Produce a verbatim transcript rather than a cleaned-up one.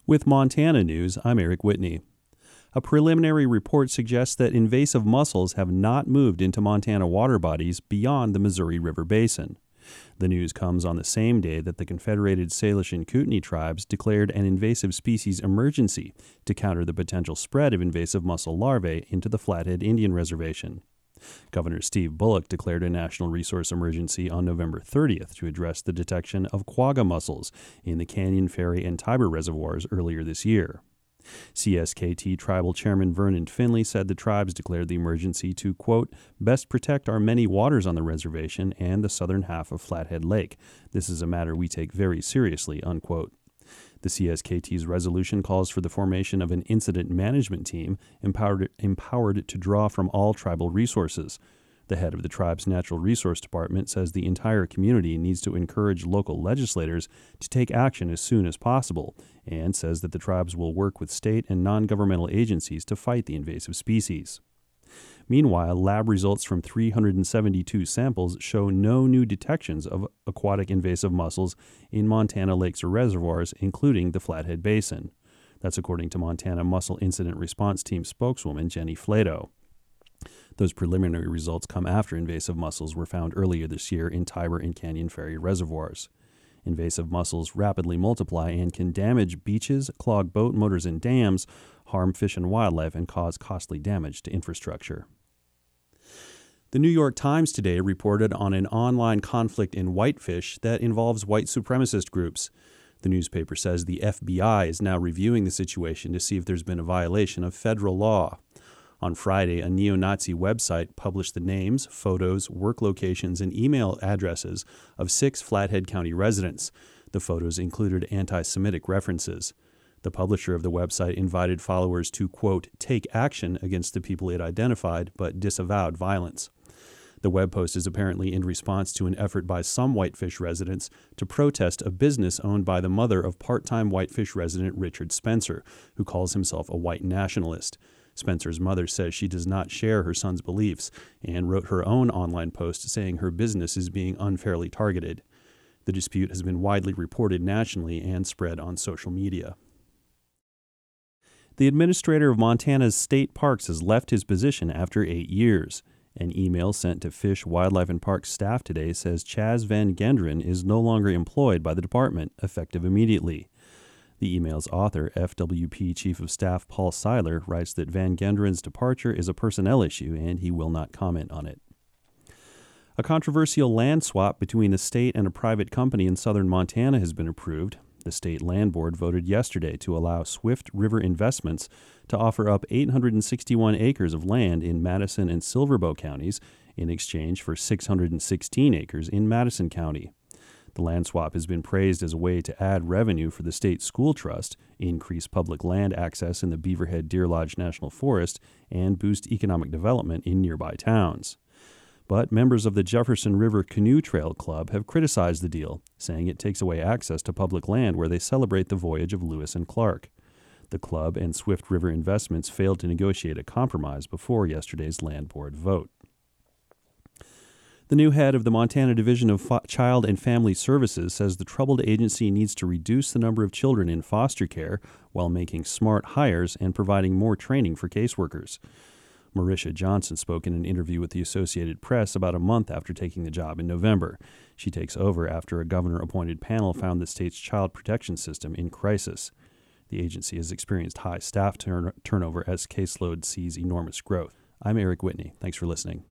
With Montana News, I'm Eric Whitney. A preliminary report suggests that invasive mussels have not moved into Montana water bodies beyond the Missouri River Basin. The news comes on the same day that the Confederated Salish and Kootenai tribes declared an invasive species emergency to counter the potential spread of invasive mussel larvae into the Flathead Indian Reservation. Governor Steve Bullock declared a national resource emergency on November thirtieth to address the detection of quagga mussels in the Canyon Ferry and Tiber reservoirs earlier this year. C S K T Tribal Chairman Vernon Finley said the tribes declared the emergency to, quote, best protect our many waters on the reservation and the southern half of Flathead Lake. This is a matter we take very seriously, unquote. The C S K T's resolution calls for the formation of an incident management team empowered, empowered to draw from all tribal resources. The head of the tribe's Natural Resource Department says the entire community needs to encourage local legislators to take action as soon as possible, and says that the tribes will work with state and non-governmental agencies to fight the invasive species. Meanwhile, lab results from three hundred seventy-two samples show no new detections of aquatic invasive mussels in Montana lakes or reservoirs, including the Flathead Basin. That's according to Montana Mussel Incident Response Team spokeswoman Jenny Flato. Those preliminary results come after invasive mussels were found earlier this year in Tiber and Canyon Ferry reservoirs. Invasive mussels rapidly multiply and can damage beaches, clog boat motors and dams, harm fish and wildlife, and cause costly damage to infrastructure. The New York Times today reported on an online conflict in Whitefish that involves white supremacist groups. The newspaper says the F B I is now reviewing the situation to see if there's been a violation of federal law. On Friday, a neo-Nazi website published the names, photos, work locations, and email addresses of six Flathead County residents. The photos included anti-Semitic references. The publisher of the website invited followers to, quote, take action against the people it identified, but disavowed violence. The web post is apparently in response to an effort by some Whitefish residents to protest a business owned by the mother of part-time Whitefish resident Richard Spencer, who calls himself a white nationalist. Spencer's mother says she does not share her son's beliefs and wrote her own online post saying her business is being unfairly targeted. The dispute has been widely reported nationally and spread on social media. The administrator of Montana's state parks has left his position after eight years. An email sent to Fish, Wildlife, and Parks staff today says Chaz Van Genderen is no longer employed by the department, effective immediately. The email's author, F W P Chief of Staff Paul Seiler, writes that Van Genderen's departure is a personnel issue and he will not comment on it. A controversial land swap between a state and a private company in southern Montana has been approved. The state land board voted yesterday to allow Swift River Investments to offer up eight hundred sixty-one acres of land in Madison and Silverboe counties in exchange for six hundred sixteen acres in Madison County. The land swap has been praised as a way to add revenue for the state school trust, increase public land access in the Beaverhead Deer Lodge National Forest, and boost economic development in nearby towns. But members of the Jefferson River Canoe Trail Club have criticized the deal, saying it takes away access to public land where they celebrate the voyage of Lewis and Clark. The club and Swift River Investments failed to negotiate a compromise before yesterday's land board vote. The new head of the Montana Division of Fo- Child and Family Services says the troubled agency needs to reduce the number of children in foster care while making smart hires and providing more training for caseworkers. Marisha Johnson spoke in an interview with the Associated Press about a month after taking the job in November. She takes over after a governor-appointed panel found the state's child protection system in crisis. The agency has experienced high staff turn- turnover as caseload sees enormous growth. I'm Eric Whitney. Thanks for listening.